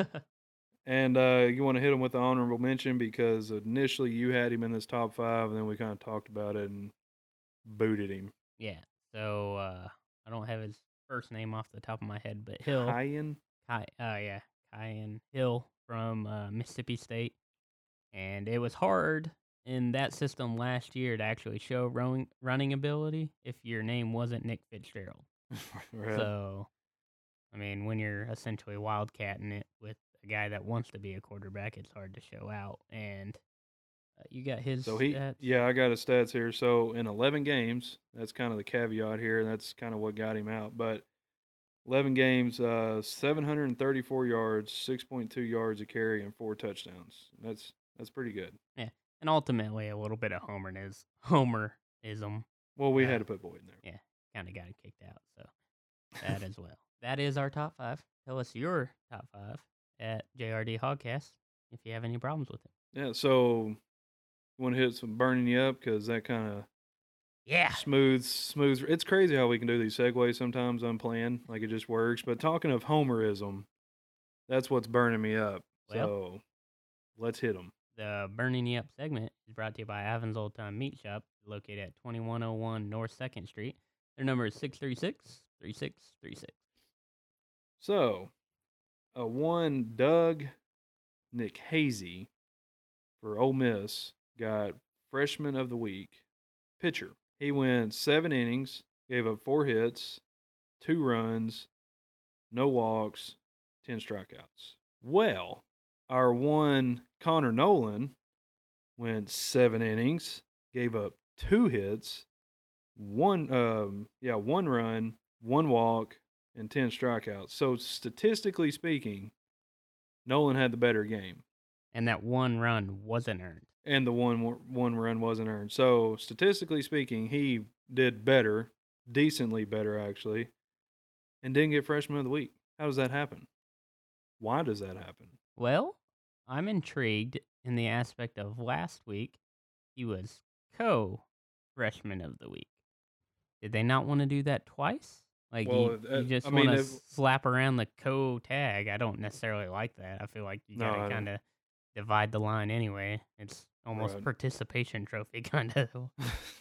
And uh, you want to hit him with the honorable mention because initially you had him in this top five, and then we kind of talked about it and booted him. Yeah. So uh, I don't have his first name off the top of my head, but Hill. Kyan? Kai, uh, yeah, Kyan Hill from uh, Mississippi State. And it was hard in that system last year to actually show running, running ability if your name wasn't Nick Fitzgerald. Right. So, I mean, when you're essentially wildcatting it with a guy that wants to be a quarterback, it's hard to show out. And uh, you got his So he, stats. yeah, I got his stats here. So in eleven games, that's kind of the caveat here. That's kind of what got him out. But eleven games, uh, seven hundred thirty-four yards, six point two yards a carry, and four touchdowns. That's that's pretty good. Yeah, and ultimately a little bit of homerism. Homerism. Well, we Uh, had to put Boyd in there. Yeah, kind of got it kicked out. So that as well. That is our top five. Tell us your top five at J R D Hogcast if you have any problems with it. Yeah. So you want to hit some burning you up because that kind of Yeah. smooths smooths. It's crazy how we can do these segues sometimes unplanned, like it just works. But talking of homerism, that's what's burning me up. Well, so let's hit them. The Burning You Up segment is brought to you by Avon's Old Time Meat Shop, located at twenty-one oh one North second Street. Their number is six three six, three six three six. So, a one Doug Nikhazy for Ole Miss got freshman of the week pitcher. He went seven innings, gave up four hits, two runs, no walks, ten strikeouts. Well, our one Connor Nolan went seven innings, gave up two hits, one um yeah, one run, one walk, and ten strikeouts. So statistically speaking, Nolan had the better game. And that one run wasn't earned. And the one one run wasn't earned. So statistically speaking, he did better, decently better actually, and didn't get freshman of the week. How does that happen? Why does that happen? Well, I'm intrigued in the aspect of last week, he was co-freshman of the week. Did they not want to do that twice? Like, Well, you, uh, you just I want mean, to if- slap around the co-tag. I don't necessarily like that. I feel like you No, got I to don't. kind of divide the line anyway. It's almost Right. participation trophy kind of.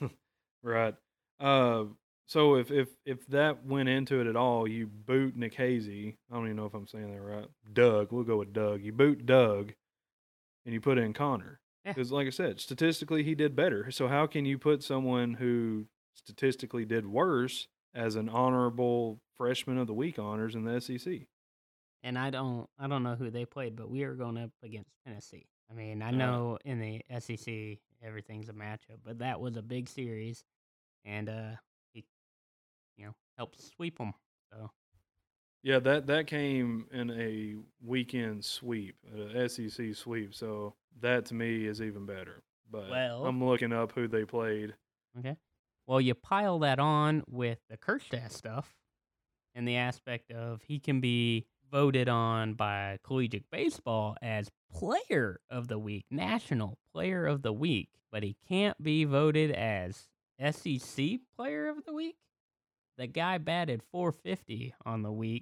Right. Uh, so if, if if that went into it at all, you boot Nikhazy. I don't even know if I'm saying that right. Doug. We'll go with Doug. You boot Doug, and you put in Connor. Yeah. Because, like I said, statistically he did better. So how can you put someone who statistically did worse as an honorable freshman of the week honors in the S E C? And I don't I don't know who they played, but we are going up against Tennessee. I mean, I Uh, know in the S E C everything's a matchup, but that was a big series, and uh, he, you know, helped sweep them. So Yeah, that that came in a weekend sweep, an S E C sweep. So that to me is even better. But Well- I'm looking up who they played. okay, well, you pile that on with the Kerstadt stuff, and the aspect of he can be voted on by collegiate baseball as player of the week, national player of the week, but he can't be voted as S E C player of the week. The guy batted four fifty on the week,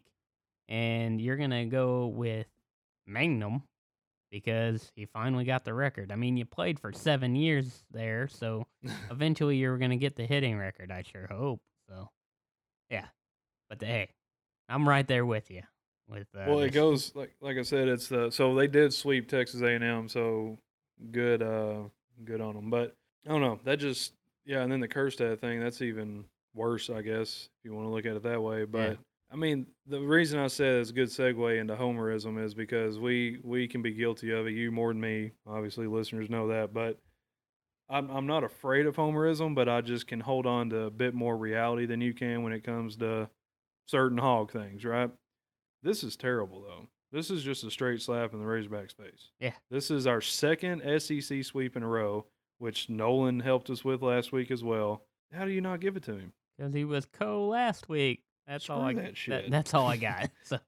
and you're going to go with Magnum because he finally got the record. I mean, you played for seven years there, so eventually you're going to get the hitting record, I sure hope. So, yeah. But, the, hey, I'm right there with you. With uh, Well, it this- goes like like I said, it's the so they did sweep Texas A and M, so good, uh, good on them. But I don't know, that just yeah, and then the Kerstad thing, that's even worse, I guess, if you want to look at it that way. But Yeah. I mean, the reason I said it's a good segue into homerism is because we we can be guilty of it. You more than me, obviously, listeners know that. But I'm I'm not afraid of homerism, but I just can hold on to a bit more reality than you can when it comes to certain hog things, right? This is terrible, though. This is just a straight slap in the Razorbacks' face. Yeah. This is our second S E C sweep in a row, which Nolan helped us with last week as well. How do you not give it to him? Because he was co last week. That's all Screw I that that shit. that's all I got. So,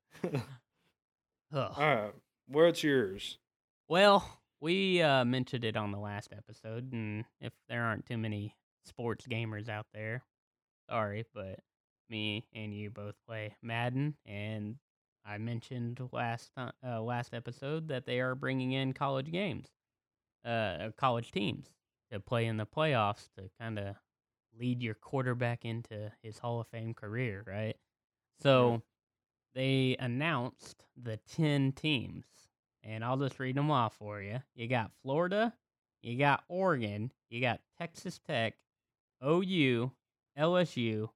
All ugh. right. What's yours? Well, we uh, mentioned it on the last episode, and if there aren't too many sports gamers out there, sorry, but me and you both play Madden, and I mentioned last time, uh, last episode that they are bringing in college games, uh, college teams to play in the playoffs to kind of lead your quarterback into his Hall of Fame career, right? So Right. they announced the ten teams, and I'll just read them off for you. You got Florida, you got Oregon, you got Texas Tech, O U, L S U,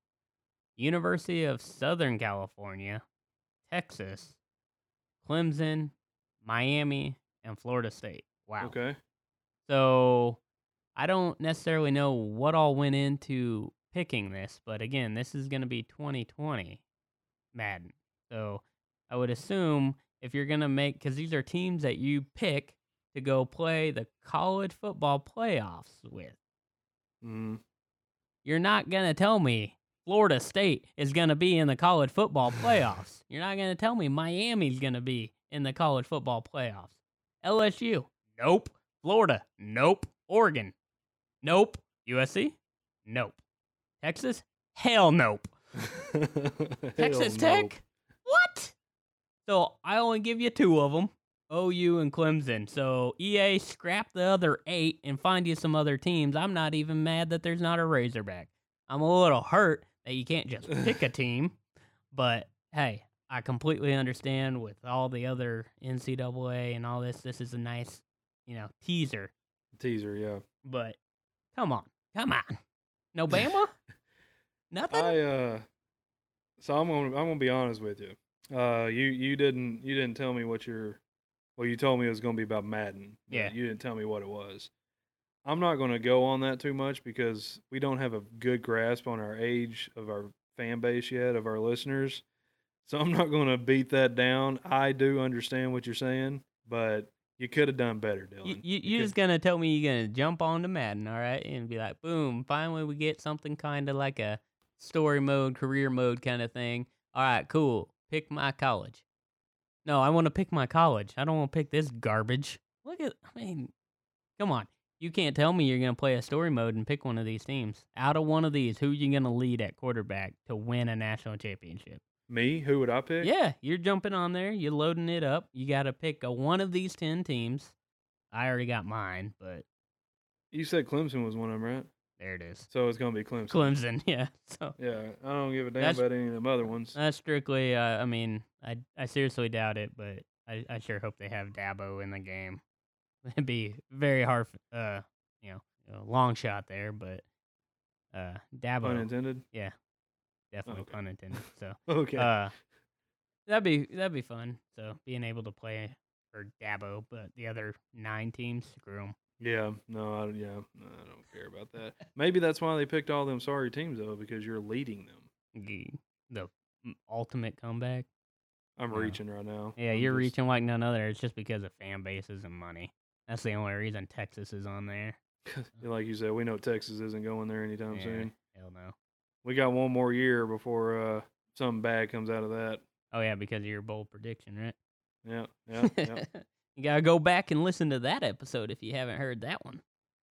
University of Southern California, Texas, Clemson, Miami, and Florida State. Wow. Okay. So I don't necessarily know what all went into picking this, but again, this is going to be twenty twenty Madden. So I would assume if you're going to make, because these are teams that you pick to go play the college football playoffs with, Mm. you're not going to tell me Florida State is going to be in the college football playoffs. You're not going to tell me Miami's going to be in the college football playoffs. L S U, nope. Florida, nope. Oregon, nope. U S C, nope. Texas, hell nope. Texas Hell Tech, nope. what? So I only give you two of them, O U and Clemson. So E A, scrap the other eight and find you some other teams. I'm not even mad that there's not a Razorback. I'm a little hurt that you can't just pick a team, but hey, I completely understand with all the other N C double A and all this. This is a nice, you know, teaser. Teaser, yeah. But come on, come on, no Bama, nothing. I uh, so I'm gonna I'm gonna be honest with you. Uh, you you didn't you didn't tell me what your, well, you told me it was gonna be about Madden. But Yeah. You didn't tell me what it was. I'm not gonna go on that too much because we don't have a good grasp on our age of our fan base yet, of our listeners. So I'm not gonna beat that down. I do understand what you're saying, but you could have done better, Dylan. You, you, You you're could- just gonna tell me you're gonna jump onto Madden, all right, and be like, boom, finally we get something kind of like a story mode, career mode kind of thing. All right, cool. Pick my college. No, I want to pick my college. I don't want to pick this garbage. Look at, I mean, come on. You can't tell me you're gonna play a story mode and pick one of these teams. Out of one of these, who you gonna lead at quarterback to win a national championship? Me? Who would I pick? Yeah, you're jumping on there. You're loading it up. You got to pick a, one of these ten teams. I already got mine, but You said Clemson was one of them, right? there it is. So it's gonna be Clemson. Clemson, yeah. So Yeah, I don't give a damn That's- about any of them other ones. that's strictly. Uh, I mean, I I seriously doubt it, but I, I sure hope they have Dabo in the game. It'd be very hard. Uh, you know, a long shot there, but uh, Dabo. Pun intended. Yeah, definitely Okay. pun intended. So Okay. uh, that'd be that'd be fun. So being able to play for Dabo, but the other nine teams, screw them. yeah. No. I, yeah. No, I don't care about that. Maybe that's why they picked all them sorry teams though, because you're leading them. The mm, ultimate comeback. I'm Yeah. reaching right now. Yeah, I'm you're just- reaching like none other. It's just because of fan bases and money. That's the only reason Texas is on there. Like you said, we know Texas isn't going there anytime Yeah, soon. hell no. We got one more year before uh, something bad comes out of that. Oh yeah, because of your bold prediction, right? Yeah. Yeah. Yeah. You gotta go back and listen to that episode if you haven't heard that one.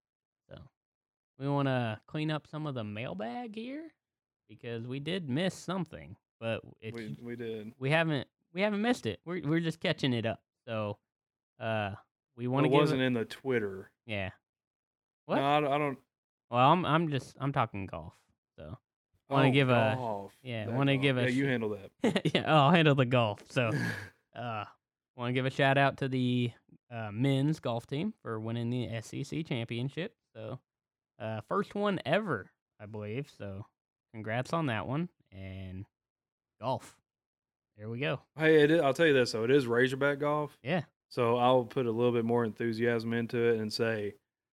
So we want to clean up some of the mailbag here because we did miss something, but if we you- we did. we haven't we haven't missed it. We're we're just catching it up. So uh, we want It to give wasn't it, in the Twitter. yeah. What? No, I, don't- I don't. Well, I'm I'm just I'm talking golf. So want to oh, give a golf. yeah, That wanna golf. give a Yeah, sh- you handle that. yeah. Oh, I'll handle the golf. So uh, want to give a shout out to the uh, men's golf team for winning the S E C championship. So uh, first one ever, I believe. So congrats on that one and golf. There we go. Hey, it is, I'll tell you this though, it is Razorback golf. Yeah. So I'll put a little bit more enthusiasm into it and say,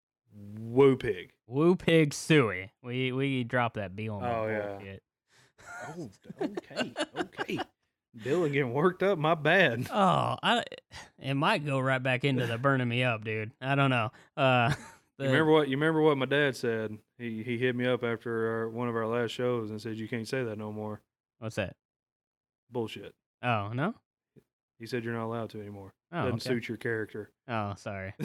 "Woo pig." Woo pig suey. We we drop that B on Oh, that yeah. bullshit. Oh, okay, okay. Dylan getting worked up. My bad. Oh, I it might go right back into the burning me up, dude. I don't know. Uh, You the- remember what? You remember what my dad said? He he hit me up after our, one of our last shows and said, "You can't say that no more." What's that? Bullshit. Oh no. He said you're not allowed to anymore. Oh, Doesn't okay. suit your character. Oh, sorry.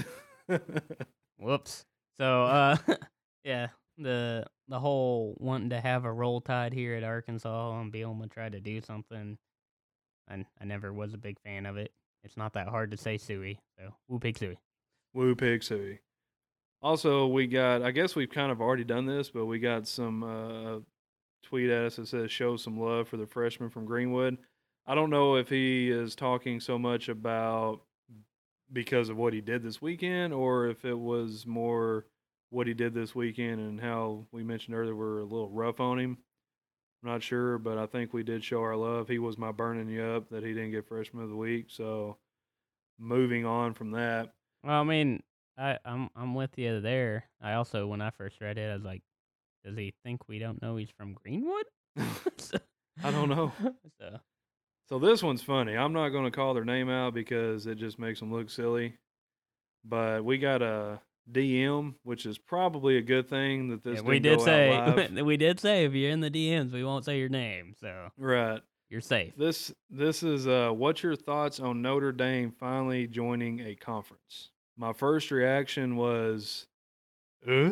Whoops. So, uh, yeah, the the whole wanting to have a roll tide here at Arkansas and be able to try to do something, I I never was a big fan of it. It's not that hard to say suey. So, woo pig suey. Woo pig suey. Also, we got, I guess we've kind of already done this, but we got some uh, tweet at us that says show some love for the freshman from Greenwood. I don't know if he is talking so much about because of what he did this weekend or if it was more what he did this weekend and how we mentioned earlier we're a little rough on him. I'm not sure, but I think we did show our love. He was my burning you up that he didn't get freshman of the week. So moving on from that. Well, I mean, I, I'm I'm with you there. I also, when I first read it, I was like, does he think we don't know he's from Greenwood? So- I don't know. So So this one's funny. I'm not going to call their name out because it just makes them look silly. But we got a D M, which is probably a good thing that this yeah, didn't we did go say out live. we did say if you're in the D Ms, we won't say your name, so Right. you're safe. This this is uh, what's your thoughts on Notre Dame finally joining a conference? My first reaction was, uh?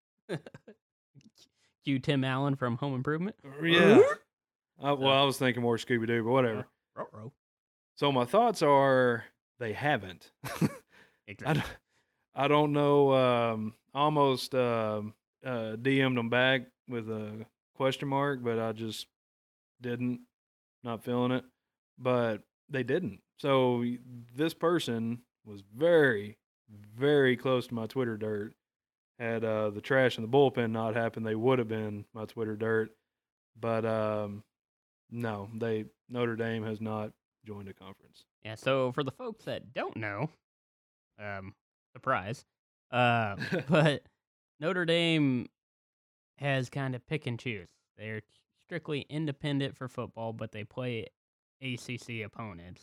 Cue Tim Allen from Home Improvement. Yeah. Uh, well, I was thinking more Scooby Doo, but whatever. Uh, ruh-roh. So my thoughts are they haven't. I, Exactly. don't, I don't know. Um, almost um uh, D M'd them back with a question mark, but I just didn't. Not feeling it. But they didn't. So y- this person was very, very close to my Twitter dirt. Had uh, the trash in the bullpen not happened, they would have been my Twitter dirt. But um, no, they Notre Dame has not joined a conference. Yeah, so for the folks that don't know, um, surprise, uh, but Notre Dame has kind of pick and choose. They're strictly independent for football, but they play A C C opponents.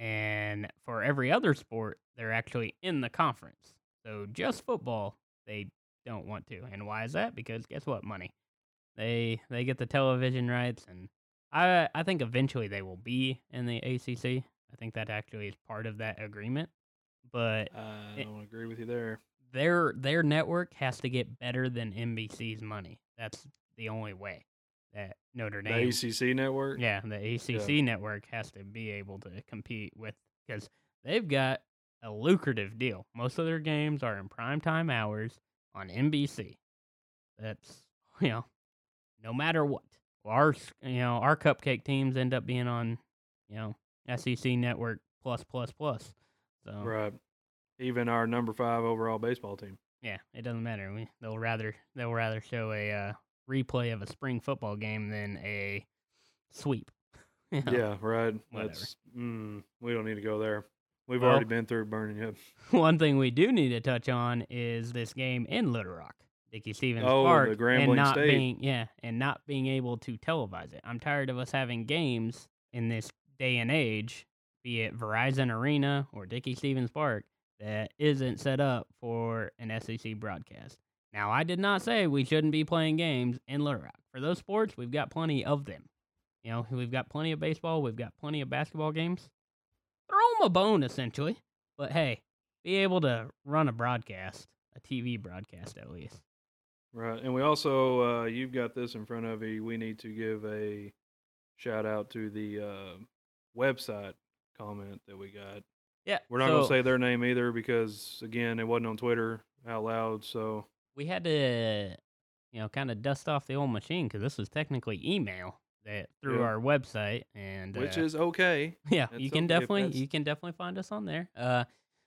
And for every other sport, they're actually in the conference. So just football, they don't want to. And why is that? Because guess what? Money. They they get the television rights, and I I think eventually they will be in the A C C. I think that actually is part of that agreement. But I it, don't agree with you there. their their network has to get better than N B C's money. That's the only way that Notre The Dame, A C C network? yeah, the A C C network has to be able to compete with, because they've got a lucrative deal. Most of their games are in primetime hours on N B C. That's, you know, no matter what. Well, our s- you know our cupcake teams end up being on, you know, S E C network plus plus plus. So Right. Even our number five overall baseball team. yeah, it doesn't matter. We they'll rather they'll rather show a uh, replay of a spring football game than a sweep. You know, Yeah, right. whatever. That's mm, we don't need to go there. We've Well- already been through burning up. One thing we do need to touch on is this game in Little Rock, Dickey Stevens Oh, Park, the Grambling and not State. being yeah, and not being able to televise it. I'm tired of us having games in this day and age, be it Verizon Arena or Dickey Stevens Park, that isn't set up for an S E C broadcast. Now, I did not say we shouldn't be playing games in Little Rock. For those sports, we've got plenty of them. You know, we've got plenty of baseball, we've got plenty of basketball games. Throw them a bone, essentially. But hey, be able to run a broadcast, a T V broadcast at least. Right. And we also, uh, you've got this in front of you. We need to give a shout out to the uh, website comment that we got. Yeah, We're not going to so say their name either because, again, it wasn't on Twitter out loud. So, we had to, you know, kind of dust off the old machine because this was technically email that through Yeah. our website, and which uh, is okay. yeah, That's you can okay if definitely that's- you can definitely find us on there. Uh,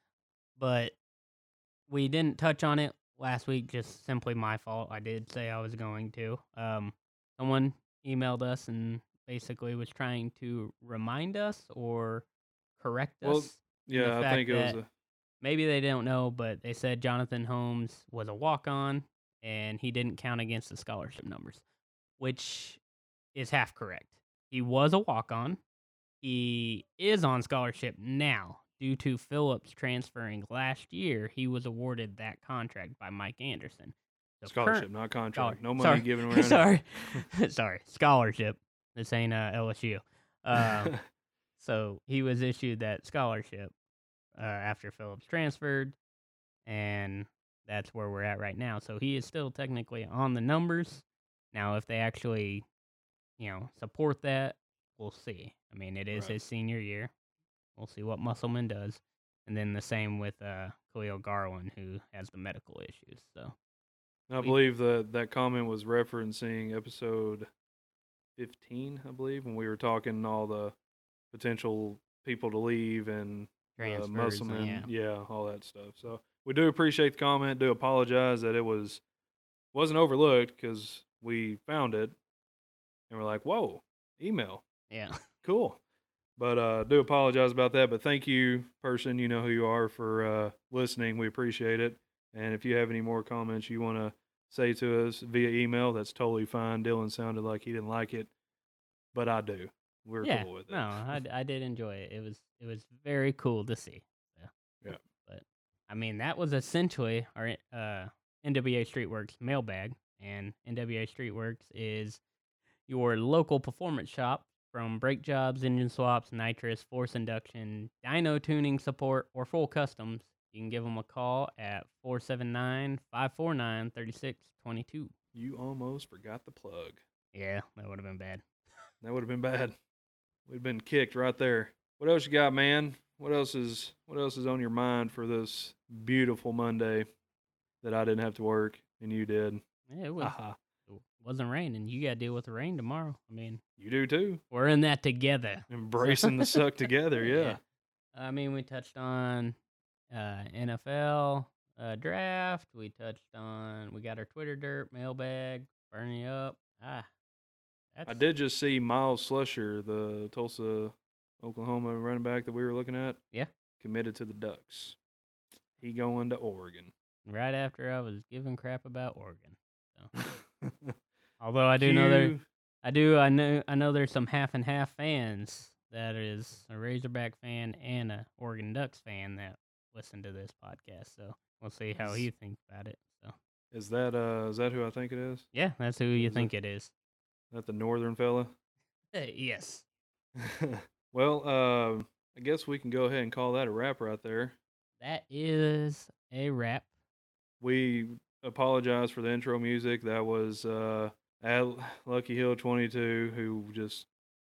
but we didn't touch on it last week. Just simply my fault. I did say I was going to. Um, someone emailed us and basically was trying to remind us or correct Well, us. in the Yeah, I fact think it was that a. maybe they don't know, but they said Jonathan Holmes was a walk-on and he didn't count against the scholarship numbers, which is half correct. He was a walk-on. He is on scholarship now. Due to Phillips transferring last year, he was awarded that contract by Mike Anderson. So Scholarship, current- not contract. scholar- No money sorry, given around. sorry, sorry, scholarship. This ain't uh, L S U. Um, so he was issued that scholarship uh, after Phillips transferred, and that's where we're at right now. So he is still technically on the numbers. Now, if they actually, you know, support that, we'll see. I mean, it is Right. his senior year. We'll see what Musselman does. And then the same with uh, Khalil Garland, who has the medical issues. So I We- believe that that comment was referencing episode fifteen, I believe, when we were talking all the potential people to leave and the transfers, and Musselman, yeah. yeah, all that stuff. So we do appreciate the comment. Do apologize that it was wasn't overlooked because we found it and we're like, whoa, email, Yeah. cool. But uh, do apologize about that. But thank you, person. You know who you are for uh, listening. We appreciate it. And if you have any more comments you want to say to us via email, that's totally fine. Dylan sounded like he didn't like it, but I do. We're yeah, cool with it. No, I, I did enjoy it. It was it was very cool to see. So. Yeah. But I mean, that was essentially our uh, N W A Streetworks mailbag, and N W A Streetworks is your local performance shop from brake jobs, engine swaps, nitrous, force induction, dyno tuning support, or full customs. You can give them a call at four seven nine, five four nine, three six two two. You almost forgot the plug. Yeah, that would have been bad. That would have been bad. We'd been kicked right there. What else you got, man? What else is what else is on your mind for this beautiful Monday that I didn't have to work and you did? Yeah, it was. Uh-huh. It wasn't raining. You got to deal with the rain tomorrow. I mean, you do too. We're in that together. Embracing the suck together, yeah. yeah. I mean, we touched on uh, N F L uh, draft. We touched on, we got our Twitter dirt, mailbag, burning up. Ah, that's... I did just see Miles Slusher, the Tulsa, Oklahoma running back that we were looking at. Yeah. Committed to the Ducks. He going to Oregon. Right after I was giving crap about Oregon. So. Although I do know there, I do I know I know there's some half and half fans that is a Razorback fan and a Oregon Ducks fan that listen to this podcast. So we'll see how he thinks about it. So is that uh is that who I think it is? Yeah, that's who you is think it, it is. Is that the northern fella? Yes. Well, uh, I guess we can go ahead and call that a wrap right there. That is a wrap. We apologize for the intro music. That was uh, at Lucky Hill twenty-two, who just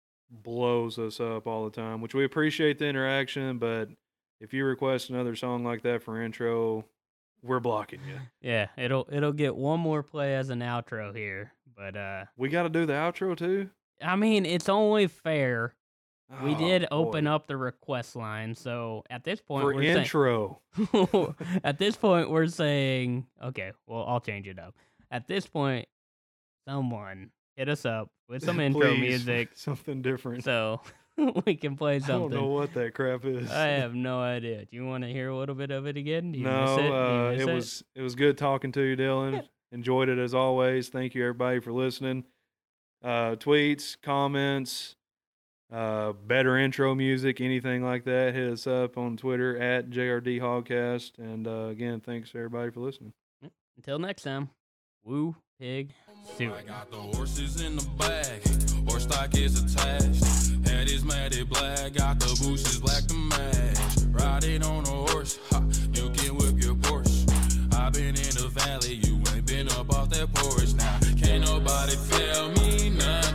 blows us up all the time, which we appreciate the interaction, but if you request another song like that for intro, we're blocking you. Yeah, it'll it'll get one more play as an outro here, but uh, we got to do the outro too? I mean, it's only fair. Oh, we did boy. open up the request line, so at this point, for we're intro. Saying, at this point, we're saying, okay, well, I'll change it up. At this point, someone hit us up with some intro Please, music, something different, so we can play something. I don't know what that crap is. I have no idea. Do you want to hear a little bit of it again? Do you no, miss it, uh, miss it it was it was good talking to you, Dylan. Enjoyed it as always. Thank you everybody for listening. Uh, tweets, comments. Uh, better intro music, anything like that, hit us up on Twitter at J R D Hogcast. And uh, again, thanks everybody for listening. Until next time, woo, pig, suit. I got the horses in the bag, horse stock is attached. Head is matted black, got the bushes black to match. Riding on a horse, ha, you can whip your Porsche. I've been in the valley, you ain't been up off that porch. Now, can't nobody tell me nothing.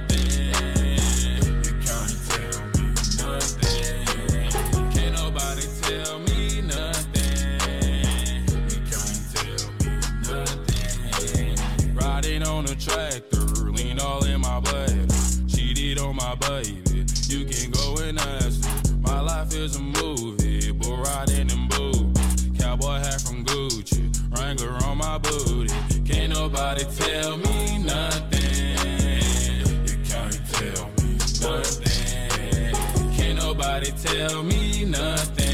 Tell me nothing. You can't tell me nothing. Riding on a tractor, lean all in my blood. Cheated on my baby. You can go and ask her. My life is a movie, bull riding in boots. Cowboy hat from Gucci, Wrangler on my booty. Can't nobody tell me nothing. You can't tell me nothing. Can't nobody tell me nothing.